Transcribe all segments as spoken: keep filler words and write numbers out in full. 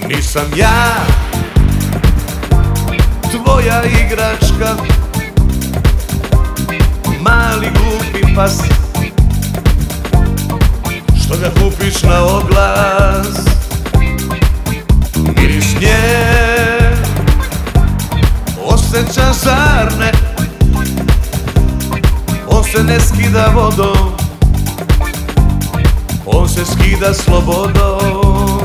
Nisam ja tvoja igračka, mali glupi pas, što ga kupiš na oglas. Miris nje osjećaš, zar ne? On se ne skida vodom, on se skida slobodom.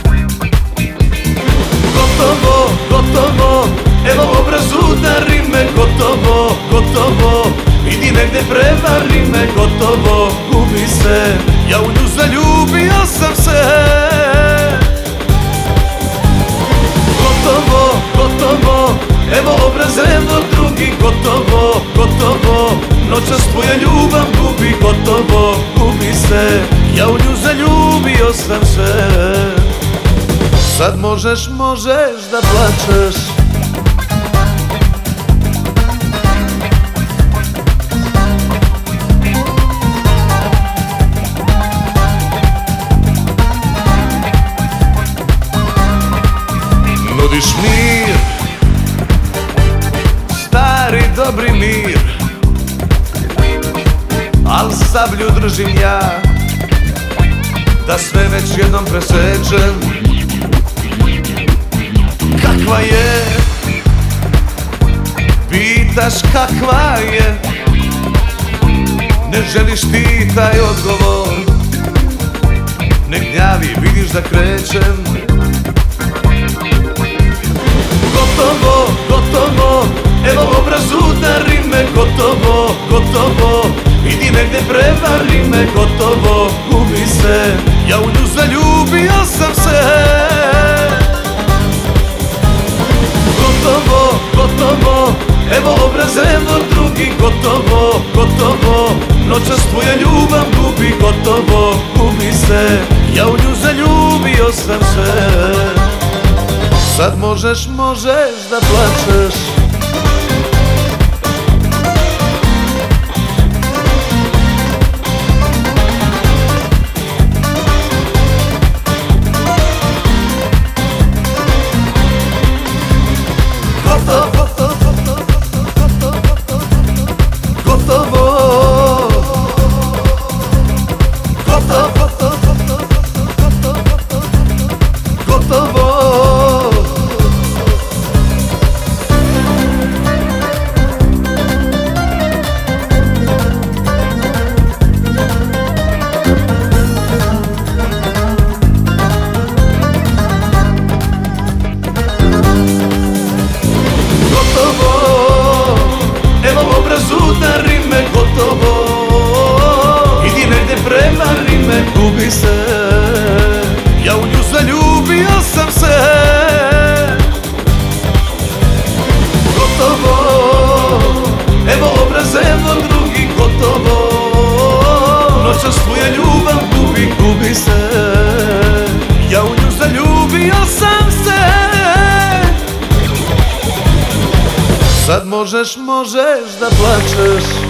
Gotovo, gotovo, evo obraz udari me. Gotovo, gotovo, idi negde prevari me. Gotovo, gubi se, ja u nju zaljubio sam se. Gotovo, gotovo, evo obraz, evo drugi. Gotovo, gotovo, noćas tvoja ljubav gubi. Gotovo, gubi se, ja u nju zaljubio sam se. Sad možeš, možeš da plačeš, nudiš mir, stari dobri mir, al sablju držim ja, da sve već jednom presečem. Kakva je, pitaš kakva je, ne želiš ti taj odgovor. Ne gnjavi, vidiš da krećem. Gotovo, gotovo, evo obraz udari me. Gotovo, gotovo, idi negde prevari me. Gotovo, gubi se, ja u nju zaljubio sam se. Gotovo, gotovo, evo obraz, evo drugi. Gotovo, gotovo, noćas tvoja ljubav gubi. Gotovo, gubi se, ja u nju zaljubio sam se. Sad možeš, možeš da plačeš, udari me. Gotovo, idi negde prevari me. Gubi se, ja u nju zaljubio sam se. Gotovo, evo obraz, evo drugi. Gotovo, noćas tvoja ljubav gubi. Gubi se, ja u nju zaljubio sam se. Sad možeš, možeš da plačeš,